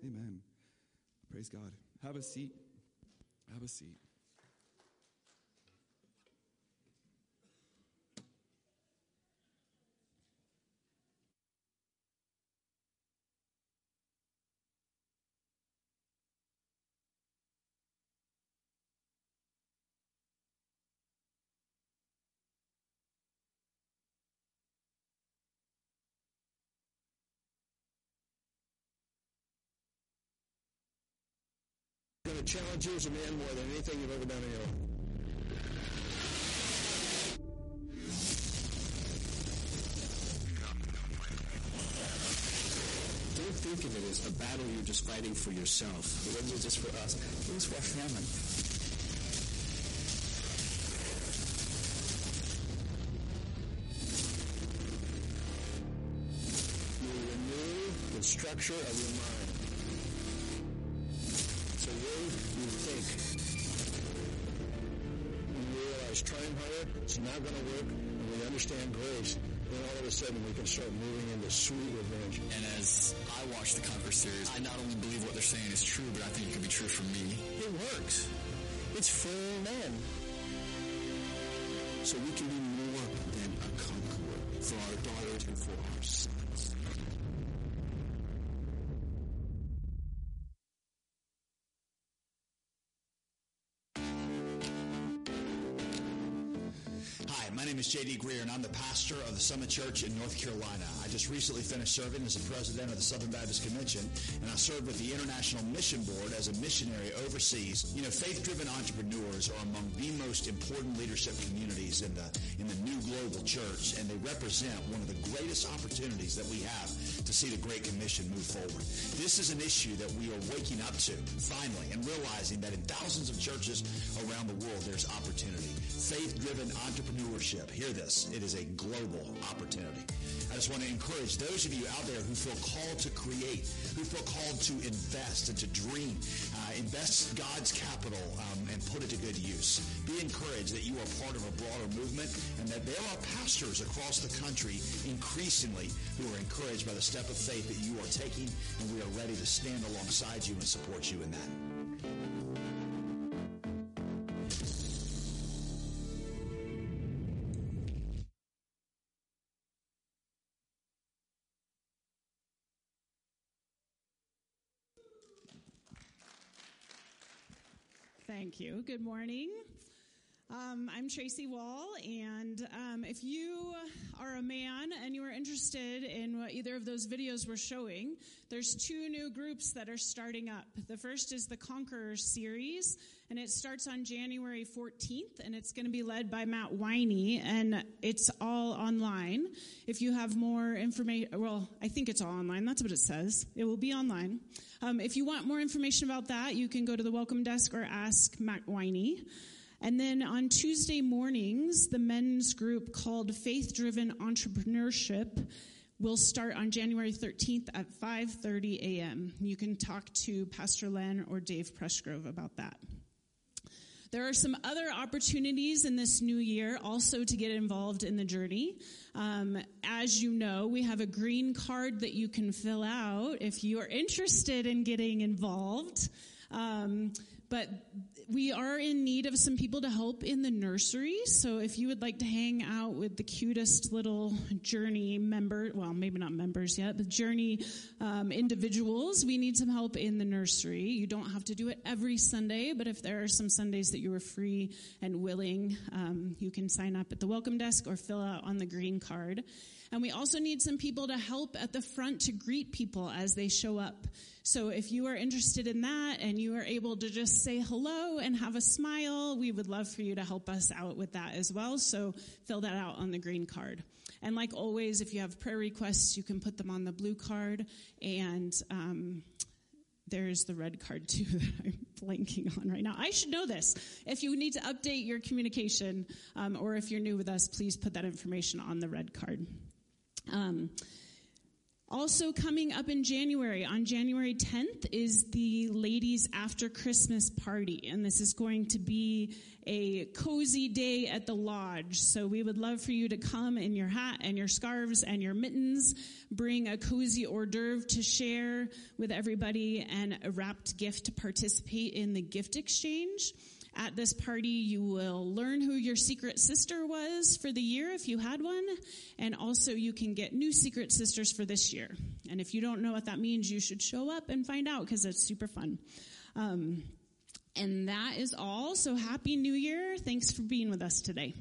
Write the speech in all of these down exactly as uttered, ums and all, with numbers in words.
Amen. Praise God. Have a seat. Have a seat. Going to challenge you as a man more than anything you've ever done in your life. Don't think of it as a battle you're just fighting for yourself. It wasn't just for us. It was for our family. You renew the structure of your mind. So when you think, when you realize trying harder, it's not going to work, and we understand grace, then all of a sudden we can start moving into sweet revenge. And as I watch the Conquer series, I not only believe what they're saying is true, but I think it could be true for me. It works. It's for men. So we can be more than a conqueror for our daughters and for our sons. My name is J D Greer, and I'm the pastor of the Summit Church in North Carolina. I just recently finished serving as the president of the Southern Baptist Convention, and I served with the International Mission Board as a missionary overseas. You know, faith-driven entrepreneurs are among the most important leadership communities in the in the new global church, and they represent one of the greatest opportunities that we have to see the Great Commission move forward. This is an issue that we are waking up to, finally, and realizing that in thousands of churches around the world, there's opportunity. Faith-driven entrepreneurship. Hear this. It is a global opportunity. I just want to encourage those of you out there who feel called to create, who feel called to invest and to dream, uh, invest God's capital um, and put it to good use. Be encouraged that you are part of a broader movement and that there are pastors across the country increasingly who are encouraged by the step of faith that you are taking, and we are ready to stand alongside you and support you in that. Thank you. Good morning. Um, I'm Tracy Wall, and um, if you are a man and you are interested in what either of those videos were showing, there's two new groups that are starting up. The first is the Conqueror series, and it starts on January fourteenth, and it's going to be led by Matt Winey, and it's all online. If you have more information, well, I think it's all online. That's what it says. It will be online. Um, if you want more information about that, you can go to the welcome desk or ask Matt Winey. And then on Tuesday mornings, the men's group called Faith Driven Entrepreneurship will start on January thirteenth at five thirty a.m. You can talk to Pastor Len or Dave Pressgrove about that. There are some other opportunities in this new year also to get involved in the journey. Um, as you know, we have a green card that you can fill out if you are interested in getting involved. Um, but we are in need of some people to help in the nursery. So if you would like to hang out with the cutest little Journey member, well, maybe not members yet, but Journey um, individuals, we need some help in the nursery. You don't have to do it every Sunday, but if there are some Sundays that you are free and willing, um, you can sign up at the welcome desk or fill out on the green card. And we also need some people to help at the front to greet people as they show up. So if you are interested in that and you are able to just say hello and have a smile, we would love for you to help us out with that as well. So fill that out on the green card. And like always, if you have prayer requests, you can put them on the blue card. And um, there's the red card, too, that I'm blanking on right now. I should know this. If you need to update your communication, um, or if you're new with us, please put that information on the red card. Um Also coming up in January, on January tenth, is the Ladies After Christmas Party, and this is going to be a cozy day at the lodge. So we would love for you to come in your hat and your scarves and your mittens, bring a cozy hors d'oeuvre to share with everybody, and a wrapped gift to participate in the gift exchange. At this party, you will learn who your secret sister was for the year, if you had one, and also you can get new secret sisters for this year. And if you don't know what that means, you should show up and find out, because it's super fun. Um, and that is all. So Happy New Year. Thanks for being with us today.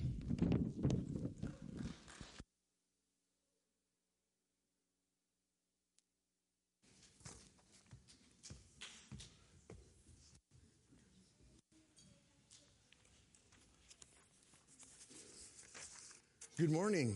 Good morning.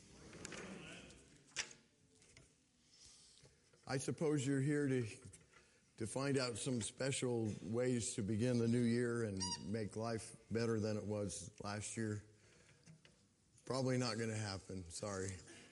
I suppose you're here to to find out some special ways to begin the new year and make life better than it was last year. Probably not going to happen. Sorry.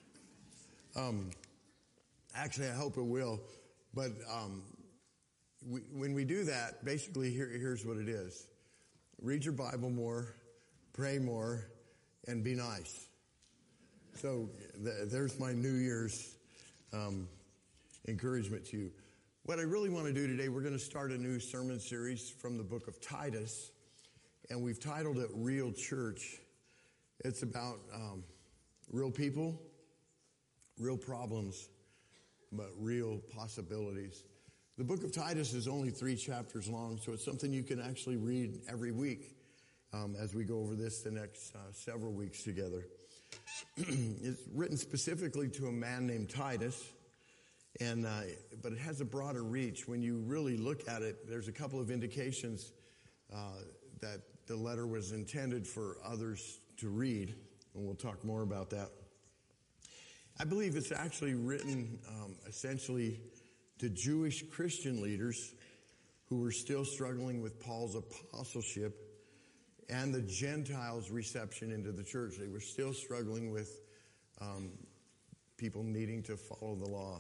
Um, actually, I hope it will. But um, we, when we do that, basically, here, here's what it is: read your Bible more, pray more, and be nice. So th- there's my New Year's um, encouragement to you. What I really want to do today, we're going to start a new sermon series from the book of Titus, and we've titled it Real Church. It's about um, real people, real problems, but real possibilities. The book of Titus is only three chapters long, so it's something you can actually read every week um, as we go over this the next uh, several weeks together. It's written specifically to a man named Titus, and uh, but it has a broader reach. When you really look at it, there's a couple of indications uh, that the letter was intended for others to read, and we'll talk more about that. I believe it's actually written um, essentially to Jewish Christian leaders who were still struggling with Paul's apostleship and the Gentiles' reception into the church. They were still struggling with um, people needing to follow the law.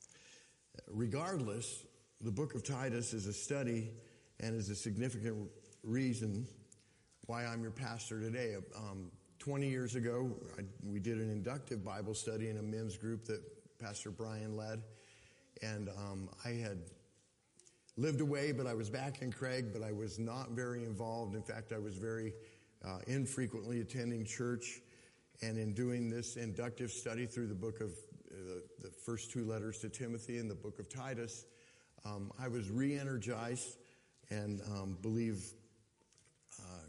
Regardless, the book of Titus is a study and is a significant reason why I'm your pastor today. Um, twenty years ago, I, we did an inductive Bible study in a men's group that Pastor Brian led. And um, I had lived away, but I was back in Craig, but I was not very involved. In fact, I was very uh, infrequently attending church. And in doing this inductive study through the book of uh, the first two letters to Timothy and the book of Titus, um, I was re-energized and um, believe uh,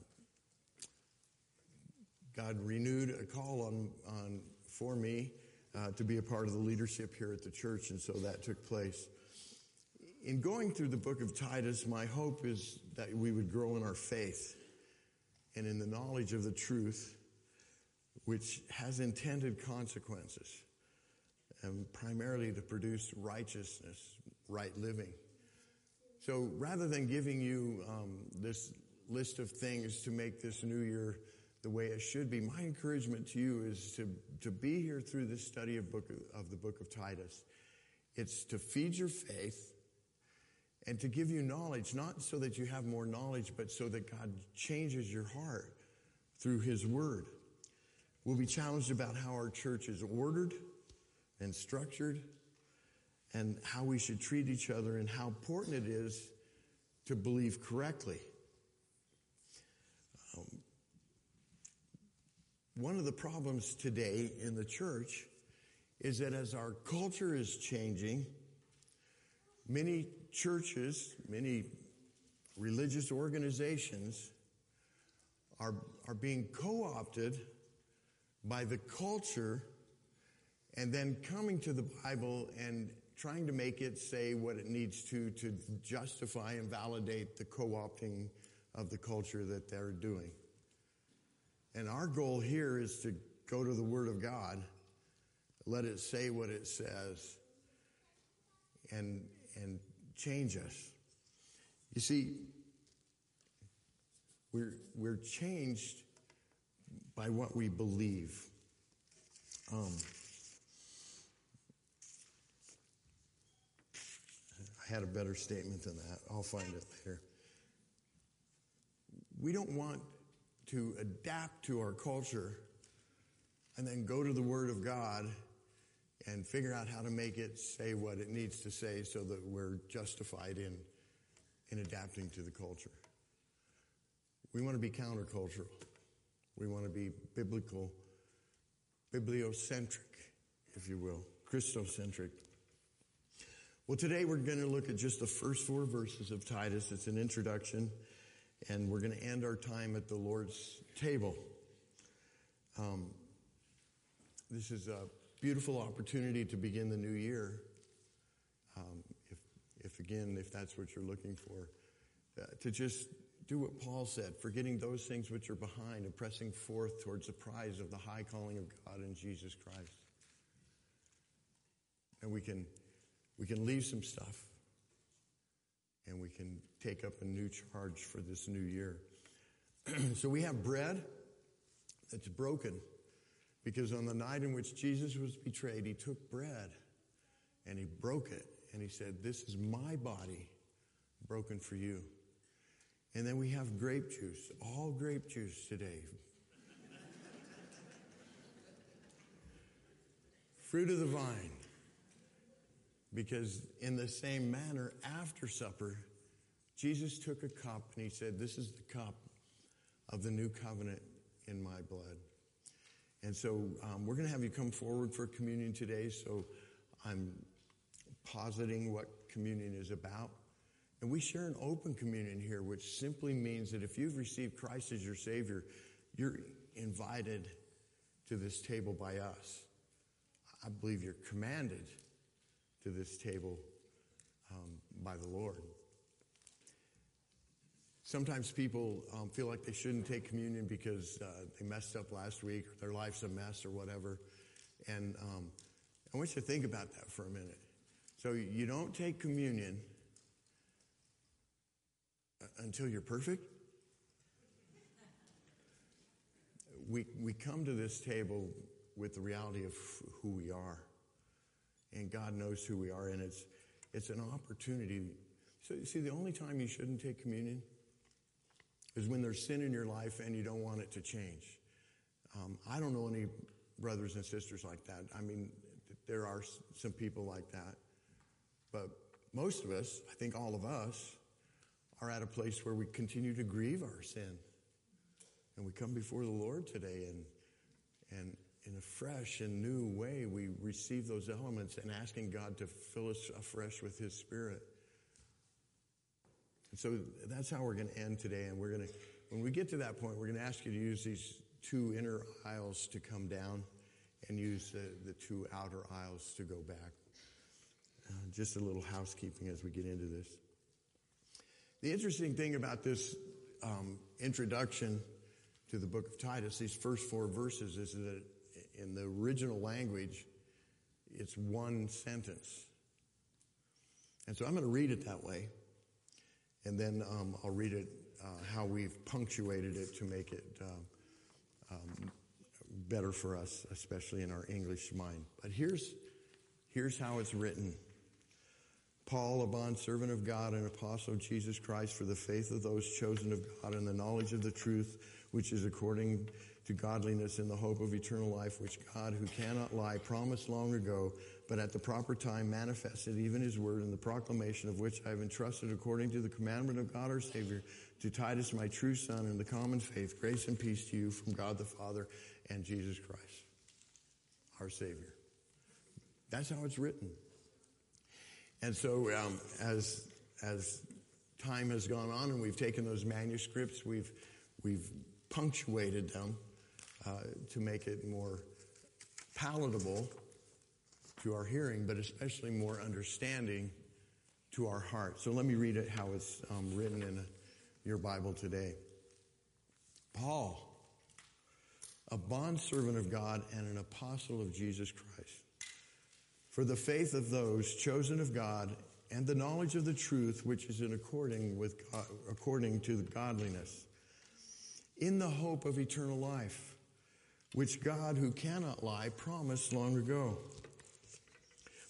God renewed a call on, on for me uh, to be a part of the leadership here at the church, and so that took place. In going through the book of Titus, my hope is that we would grow in our faith and in the knowledge of the truth, which has intended consequences, and primarily to produce righteousness, right living. So rather than giving you um, this list of things to make this new year the way it should be, my encouragement to you is to, to be here through this study of, book of, of the book of Titus. It's to feed your faith and to give you knowledge, not so that you have more knowledge, but so that God changes your heart through His Word. We'll be challenged about how our church is ordered and structured and how we should treat each other and how important it is to believe correctly. Um, one of the problems today in the church is that as our culture is changing, many churches, many religious organizations are, are being co-opted by the culture and then coming to the Bible and trying to make it say what it needs to to justify and validate the co-opting of the culture that they're doing. And our goal here is to go to the Word of God, let it say what it says, and and change us. You see, we're we're changed by what we believe. Um, I had a better statement than that. I'll find it later. We don't want to adapt to our culture and then go to the Word of God and figure out how to make it say what it needs to say so that we're justified in, in adapting to the culture. We want to be countercultural. We want to be biblical, bibliocentric, if you will, Christocentric. Well, today we're going to look at just the first four verses of Titus. It's an introduction, and we're going to end our time at the Lord's table. Um, this is a beautiful opportunity to begin the new year. Um, if, if again, if that's what you're looking for, uh, to just do what Paul said, forgetting those things which are behind and pressing forth towards the prize of the high calling of God in Jesus Christ. And we can, we can leave some stuff, and we can take up a new charge for this new year. So we have bread that's broken, because on the night in which Jesus was betrayed, he took bread and he broke it, and he said, "This is my body broken for you." And then we have grape juice, all grape juice today. Fruit of the vine. Because in the same manner, after supper, Jesus took a cup and he said, "This is the cup of the new covenant in my blood." And so um, we're going to have you come forward for communion today. So I'm positing what communion is about. And we share an open communion here, which simply means that if you've received Christ as your Savior, you're invited to this table by us. I believe you're commanded to this table um, by the Lord. Sometimes people um, feel like they shouldn't take communion because uh, they messed up last week, or their life's a mess, or whatever. And um, I want you to think about that for a minute. So you don't take communion until you're perfect. We we come to this table with the reality of who we are, and God knows who we are, and it's it's an opportunity. So you see, the only time you shouldn't take communion is when there's sin in your life and you don't want it to change. Um, I don't know any brothers and sisters like that. I mean, there are some people like that, but most of us, I think all of us, are at a place where we continue to grieve our sin. And we come before the Lord today, and and in a fresh and new way, we receive those elements and asking God to fill us afresh with His Spirit. And so that's how we're going to end today. And we're going to, when we get to that point, we're going to ask you to use these two inner aisles to come down and use the, the two outer aisles to go back. Uh, just a little housekeeping as we get into this. The interesting thing about this um, introduction to the book of Titus, these first four verses, is that in the original language, it's one sentence. And so I'm going to read it that way, and then um, I'll read it uh, how we've punctuated it to make it uh, um, better for us, especially in our English mind. But here's, here's how it's written. Paul, a bondservant of God and apostle of Jesus Christ, for the faith of those chosen of God and the knowledge of the truth, which is according to godliness in the hope of eternal life, which God, who cannot lie, promised long ago, but at the proper time manifested even His word, in the proclamation of which I have entrusted according to the commandment of God our Savior, to Titus, my true son, in the common faith, grace and peace to you from God the Father and Jesus Christ, our Savior. That's how it's written. And so um, as as time has gone on and we've taken those manuscripts, we've we've punctuated them uh, to make it more palatable to our hearing, but especially more understanding to our heart. So let me read it how it's um, written in a, your Bible today. Paul, a bondservant of God and an apostle of Jesus Christ, for the faith of those chosen of God and the knowledge of the truth, which is in according with God, according to the godliness, in the hope of eternal life, which God, who cannot lie, promised long ago,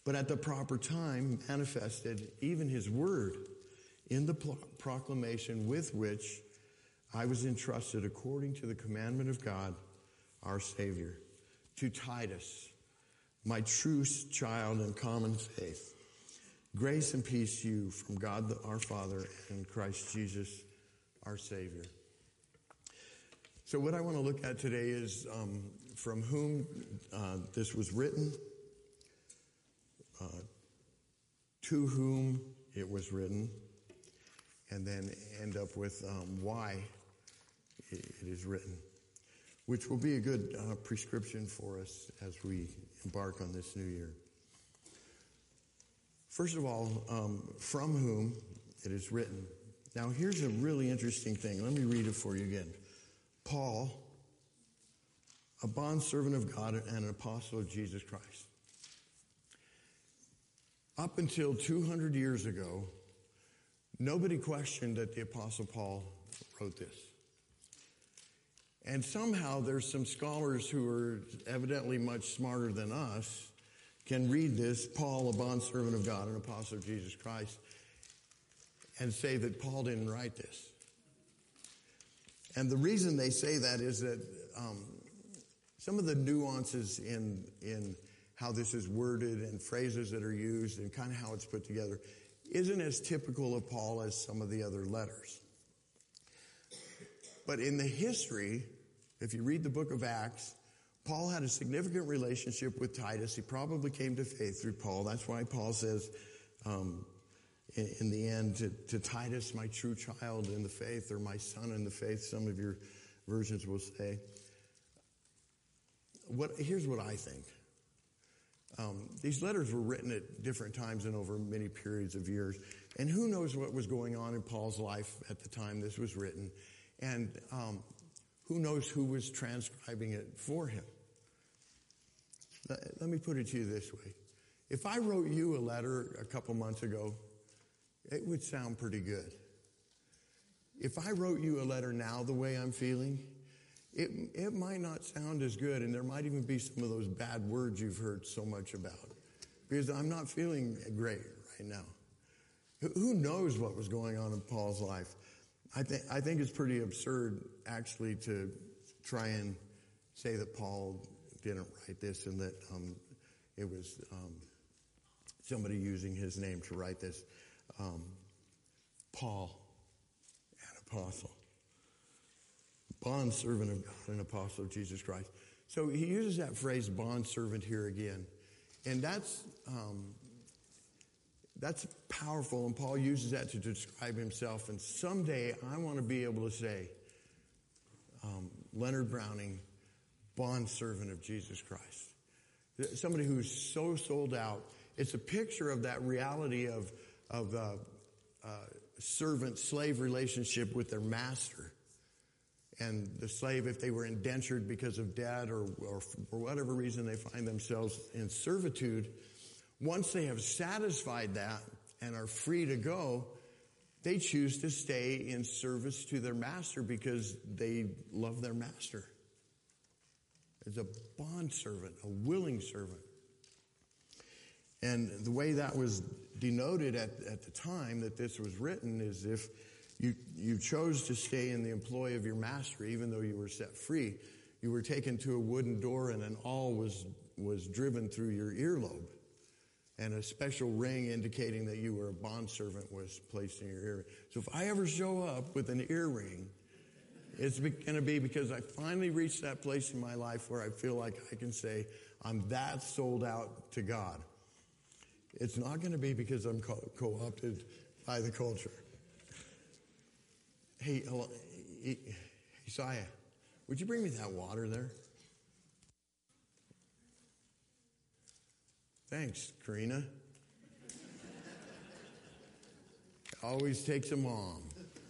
but at the proper time manifested even his word in the pro- proclamation with which I was entrusted according to the commandment of God, our Savior, to Titus, my true child in common faith. Grace and peace to you from God the, our Father and Christ Jesus, our Savior. So what I want to look at today is um, from whom uh, this was written, uh, to whom it was written, and then end up with um, why it is written, which will be a good uh, prescription for us as we embark on this new year. First of all, um, from whom it is written. Now, here's a really interesting thing. Let me read it for you again. Paul, a bondservant of God and an apostle of Jesus Christ. Up until two hundred years ago, nobody questioned that the Apostle Paul wrote this. And somehow there's some scholars who are evidently much smarter than us can read this, Paul, a bondservant of God, an apostle of Jesus Christ, and say that Paul didn't write this. And the reason they say that is that um, some of the nuances in in how this is worded and phrases that are used and kind of how it's put together isn't as typical of Paul as some of the other letters. But in the history, if you read the book of Acts, Paul had a significant relationship with Titus. He probably came to faith through Paul. That's why Paul says um, in, in the end to, to Titus, my true child in the faith, or my son in the faith, some of your versions will say. What, here's what I think. Um, these letters were written at different times and over many periods of years. And who knows what was going on in Paul's life at the time this was written. And um, who knows who was transcribing it for him. Let, let me put it to you this way. If I wrote you a letter a couple months ago, it would sound pretty good. If I wrote you a letter now the way I'm feeling, It it might not sound as good, and there might even be some of those bad words you've heard so much about, because I'm not feeling great right now. Who knows what was going on in Paul's life? I think I think it's pretty absurd, actually, to try and say that Paul didn't write this and that um, it was um, somebody using his name to write this. Um, Paul, an apostle. Bondservant of God, an apostle of Jesus Christ. So he uses that phrase, bondservant, here again. And that's um, that's powerful, and Paul uses that to describe himself. And someday I want to be able to say, um, Leonard Browning, bondservant of Jesus Christ. Somebody who's so sold out. It's a picture of that reality of, of uh, uh, servant-slave relationship with their master. And the slave, if they were indentured because of debt or, or for whatever reason they find themselves in servitude, once they have satisfied that and are free to go, they choose to stay in service to their master because they love their master. It's a bondservant, a willing servant. And the way that was denoted at, at the time that this was written is if You, you chose to stay in the employ of your master, even though you were set free. You were taken to a wooden door, and an awl was, was driven through your earlobe. And a special ring indicating that you were a bondservant was placed in your ear. So if I ever show up with an earring, it's going to be because I finally reached that place in my life where I feel like I can say, I'm that sold out to God. It's not going to be because I'm co- co-opted by the culture. Hey, hello, Isaiah, would you bring me that water there? Thanks, Karina. Always takes a mom.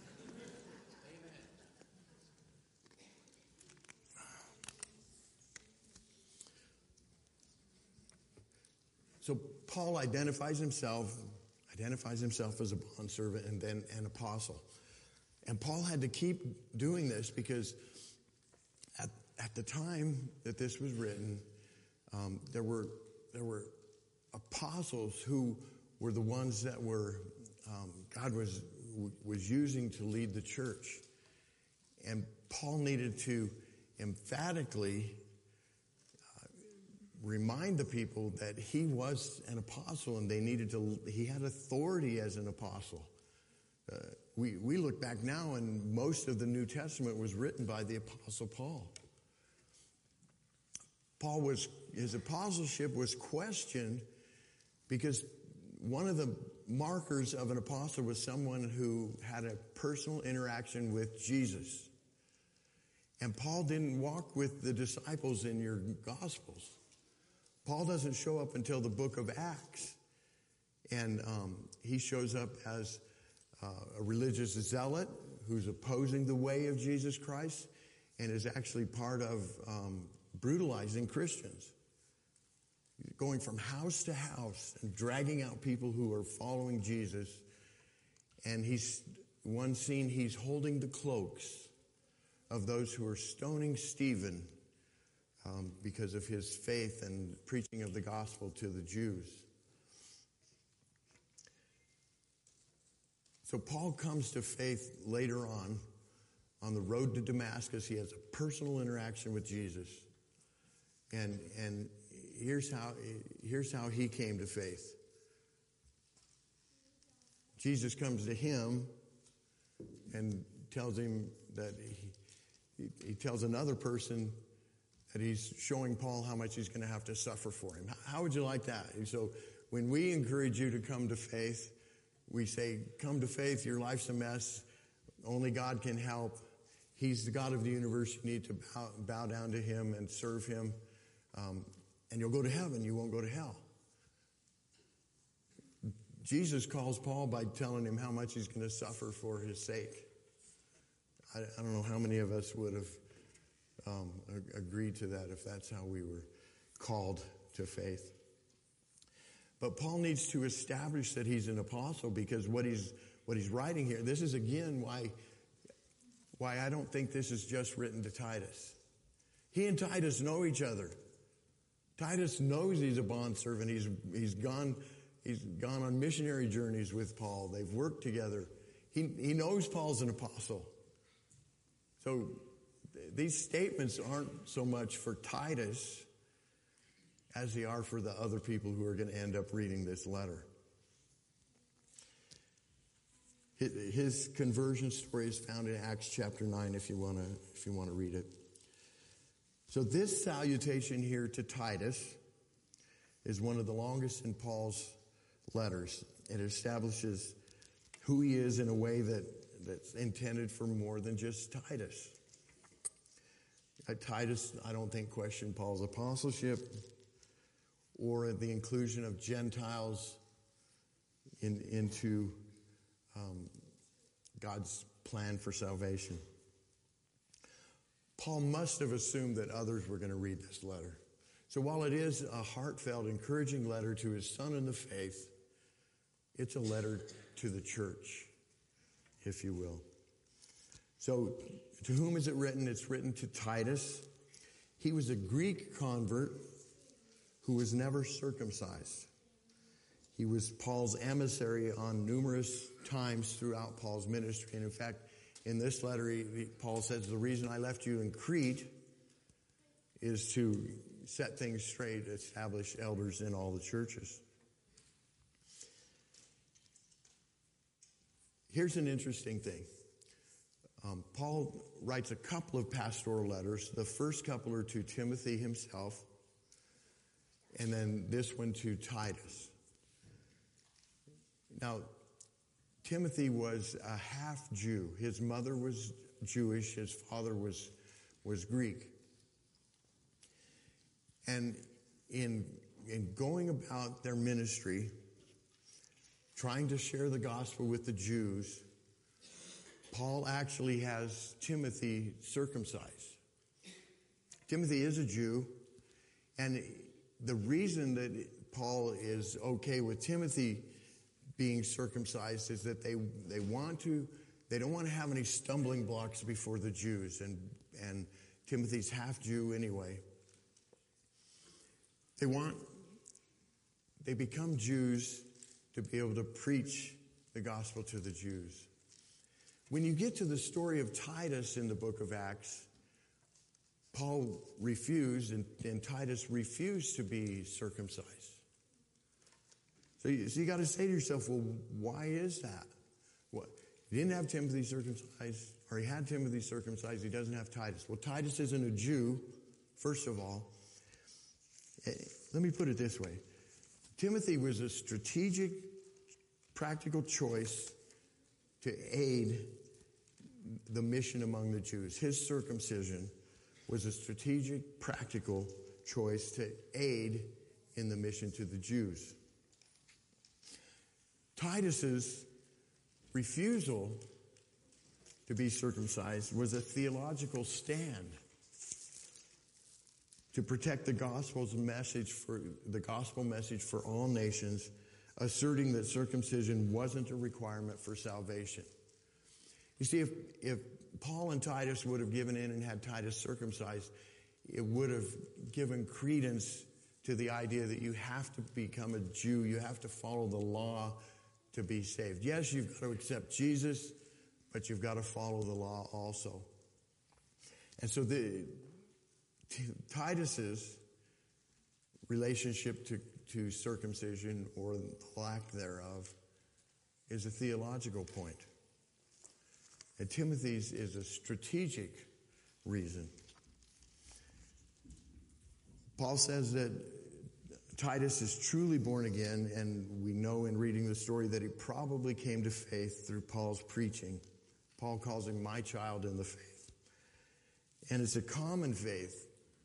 So Paul identifies himself, identifies himself as a bondservant and then an apostle. And Paul had to keep doing this because at, at the time that this was written, um, there were there were apostles who were the ones that were um, God was was using to lead the church. And Paul needed to emphatically uh, remind the people that he was an apostle and they needed to, he had authority as an apostle. Uh, we, we look back now and most of the New Testament was written by the Apostle Paul. Paul was, his apostleship was questioned because one of the markers of an apostle was someone who had a personal interaction with Jesus. And Paul didn't walk with the disciples in your Gospels. Paul doesn't show up until the book of Acts. And um, he shows up as uh, a religious zealot who's opposing the way of Jesus Christ and is actually part of um, brutalizing Christians. Going from house to house and dragging out people who are following Jesus. And he's, one scene, he's holding the cloaks of those who are stoning Stephen um, because of his faith and preaching of the gospel to the Jews. So Paul comes to faith later on, on the road to Damascus. He has a personal interaction with Jesus. And, and here's how, here's how he came to faith. Jesus comes to him and tells him that he, he tells another person that he's showing Paul how much he's going to have to suffer for him. How would you like that? So when we encourage you to come to faith, we say, come to faith, your life's a mess. Only God can help. He's the God of the universe. You need to bow, bow down to him and serve him. Um, and you'll go to heaven. You won't go to hell. Jesus calls Paul by telling him how much he's going to suffer for his sake. I, I don't know how many of us would have um, agreed to that if that's how we were called to faith. But Paul needs to establish that he's an apostle because what he's what he's writing here, this is again why, why I don't think this is just written to Titus. He and Titus know each other. Titus knows he's a bondservant. He's he's gone he's gone on missionary journeys with Paul. They've worked together. He he knows Paul's an apostle. So th- these statements aren't so much for Titus as they are for the other people who are going to end up reading this letter. His conversion story is found in Acts chapter nine if you want to if you want to read it. So this salutation here to Titus is one of the longest in Paul's letters. It establishes who he is in a way that, that's intended for more than just Titus. Uh, Titus, I don't think, questioned Paul's apostleship or the inclusion of Gentiles in, into um, God's plan for salvation. Paul must have assumed that others were going to read this letter. So while it is a heartfelt, encouraging letter to his son in the faith, it's a letter to the church, if you will. So to whom is it written? It's written to Titus. He was a Greek convert who was never circumcised. He was Paul's emissary on numerous times throughout Paul's ministry. And in fact, in this letter, he, he, Paul says, the reason I left you in Crete is to set things straight, establish elders in all the churches. Here's an interesting thing. Um, Paul writes a couple of pastoral letters. The first couple are to Timothy himself, and then this one to Titus. Now, Timothy was a half Jew. His mother was Jewish. His father was, was Greek. And in, in going about their ministry, trying to share the gospel with the Jews, Paul actually has Timothy circumcised. Timothy is a Jew, and the reason that Paul is okay with Timothy being circumcised is that they they want to they don't want to have any stumbling blocks before the Jews, and and Timothy's half Jew anyway. They want they become Jews to be able to preach the gospel to the Jews. When you get to the story of Titus in the book of Acts, Paul refused, and, and Titus refused to be circumcised. So you, so you got to say to yourself, well, why is that? What? He didn't have Timothy circumcised, or he had Timothy circumcised. He doesn't have Titus. Well, Titus isn't a Jew, first of all. Let me put it this way. Timothy was a strategic, practical choice to aid the mission among the Jews. His circumcision was a strategic, practical choice to aid in the mission to the Jews. Titus's refusal to be circumcised was a theological stand to protect the gospel's message for the gospel message for all nations, asserting that circumcision wasn't a requirement for salvation. You see, if, if Paul and Titus would have given in and had Titus circumcised, it would have given credence to the idea that you have to become a Jew, you have to follow the law to be saved. Yes, you've got to accept Jesus, but you've got to follow the law also. And so the Titus's relationship to, to circumcision, or the lack thereof, is a theological point. And Timothy's is a strategic reason. Paul says that Titus is truly born again, and we know in reading the story that he probably came to faith through Paul's preaching. Paul calls him my child in the faith. And it's a common faith.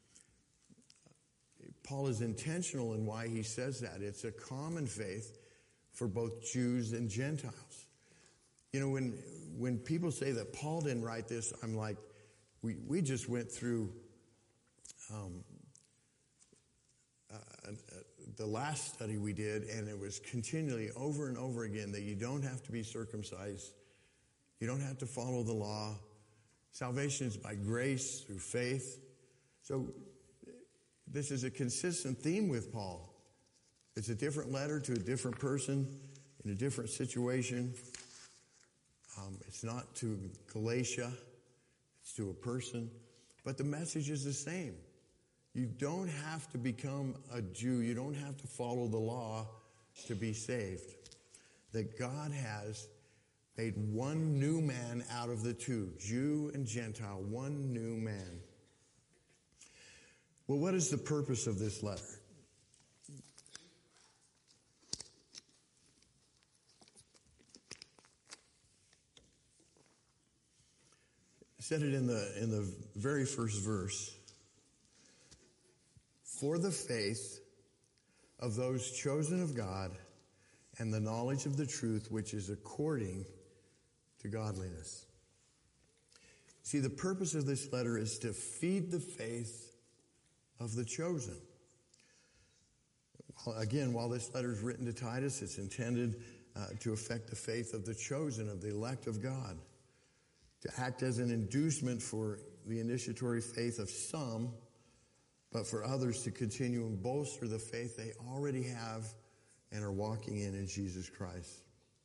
Paul is intentional in why he says that. It's a common faith for both Jews and Gentiles. You know, when when people say that Paul didn't write this, I'm like, we, we just went through um, uh, uh, the last study we did, and it was continually over and over again that you don't have to be circumcised. You don't have to follow the law. Salvation is by grace through faith. So this is a consistent theme with Paul. It's a different letter to a different person in a different situation. Um, it's not to Galatia. It's to a person. But the message is the same. You don't have to become a Jew. You don't have to follow the law to be saved. That God has made one new man out of the two, Jew and Gentile, one new man. Well, what is the purpose of this letter? I said it in the in the very first verse. For the faith of those chosen of God and the knowledge of the truth which is according to godliness. See, the purpose of this letter is to feed the faith of the chosen. Well, again, while this letter is written to Titus, it's intended uh, to affect the faith of the chosen, of the elect of God, to act as an inducement for the initiatory faith of some, but for others to continue and bolster the faith they already have and are walking in in Jesus Christ.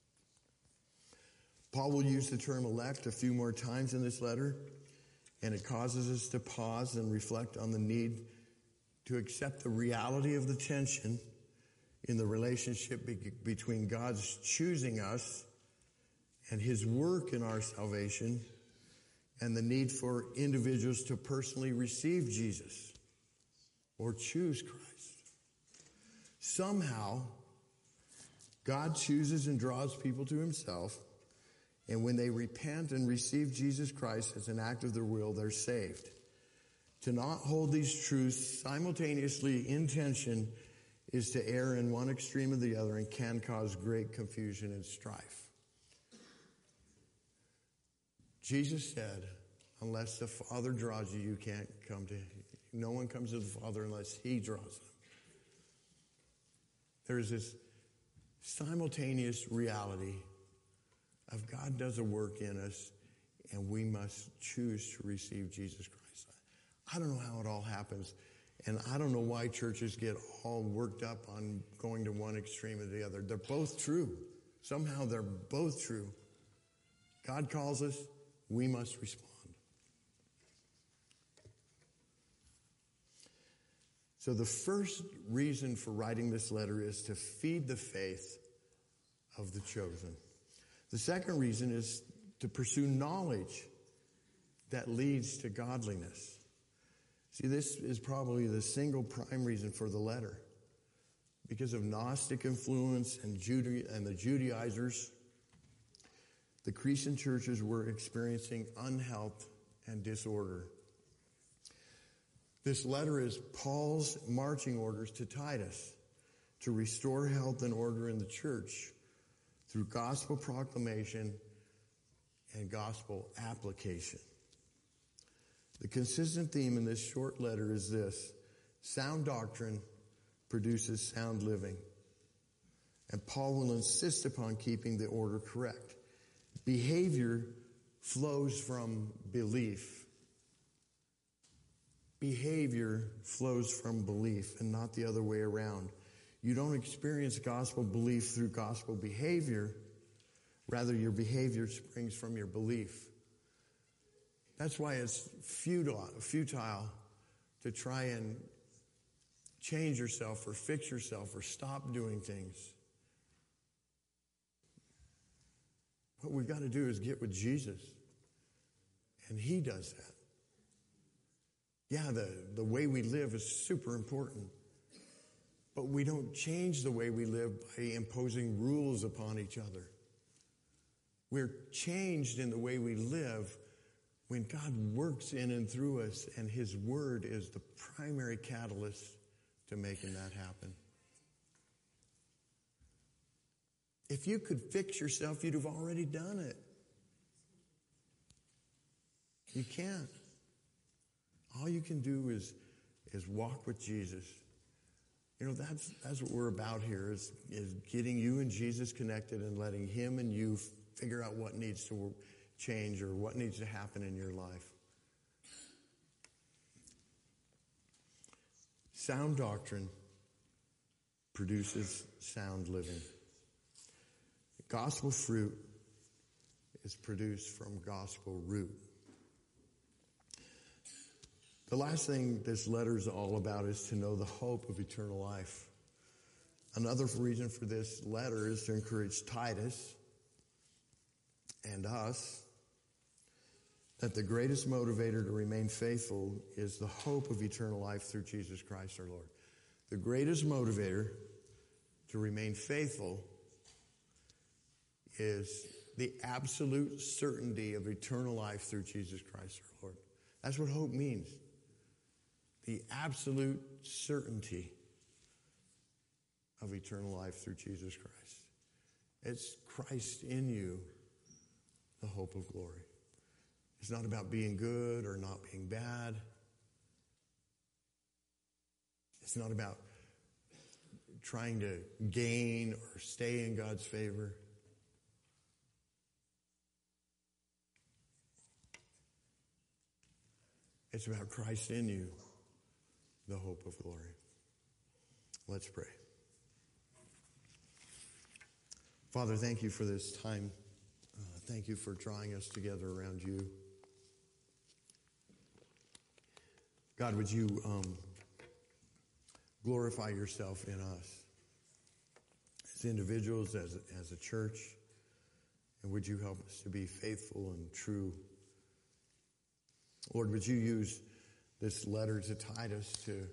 Paul will use the term elect a few more times in this letter, and it causes us to pause and reflect on the need to accept the reality of the tension in the relationship be- between God's choosing us and his work in our salvation, and the need for individuals to personally receive Jesus or choose Christ. Somehow, God chooses and draws people to himself, and when they repent and receive Jesus Christ as an act of their will, they're saved. To not hold these truths simultaneously in tension is to err in one extreme or the other and can cause great confusion and strife. Jesus said, unless the Father draws you, you can't come to him. No one comes to the Father unless he draws them. There is this simultaneous reality of God does a work in us, and we must choose to receive Jesus Christ. I don't know how it all happens, And I don't know why churches get all worked up on going to one extreme or the other. They're both true. Somehow they're both true. God calls us, we must respond. So the first reason for writing this letter is to feed the faith of the chosen. The second reason is to pursue knowledge that leads to godliness. See, this is probably the single prime reason for the letter. Because of Gnostic influence and, Jude- and the Judaizers, the Cretan churches were experiencing unhealth and disorder. This letter is Paul's marching orders to Titus to restore health and order in the church through gospel proclamation and gospel application. The consistent theme in this short letter is this: sound doctrine produces sound living. And Paul will insist upon keeping the order correct. Behavior flows from belief. Behavior flows from belief and not the other way around. You don't experience gospel belief through gospel behavior. Rather, your behavior springs from your belief. That's why it's futile, futile to try and change yourself or fix yourself or stop doing things. What we've got to do is get with Jesus. And he does that. Yeah, the, the way we live is super important. But we don't change the way we live by imposing rules upon each other. We're changed in the way we live when God works in and through us, and his word is the primary catalyst to making that happen. If you could fix yourself, you'd have already done it. You can't. All you can do is, is walk with Jesus. You know, that's that's what we're about here, is, is getting you and Jesus connected and letting him and you figure out what needs to change or what needs to happen in your life. Sound doctrine produces sound living. Gospel fruit is produced from gospel root. The last thing this letter is all about is to know the hope of eternal life. Another reason for this letter is to encourage Titus and us that the greatest motivator to remain faithful is the hope of eternal life through Jesus Christ our Lord. The greatest motivator to remain faithful is the absolute certainty of eternal life through Jesus Christ our Lord. That's what hope means. The absolute certainty of eternal life through Jesus Christ. It's Christ in you, the hope of glory. It's not about being good or not being bad. It's not about trying to gain or stay in God's favor. It's about Christ in you, the hope of glory. Let's pray. Father, thank you for this time. Uh, thank you for drawing us together around you. God, would you um, glorify yourself in us as individuals, as, as a church, and would you help us to be faithful and true? Lord, would you use this letter to Titus to,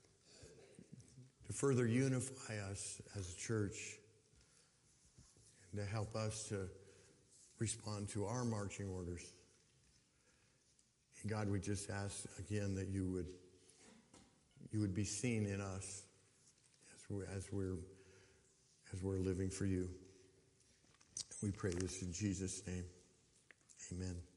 to further unify us as a church and to help us to respond to our marching orders. And God, we just ask again that you would you would be seen in us as we as we're as we're living for you. We pray this in Jesus' name. Amen.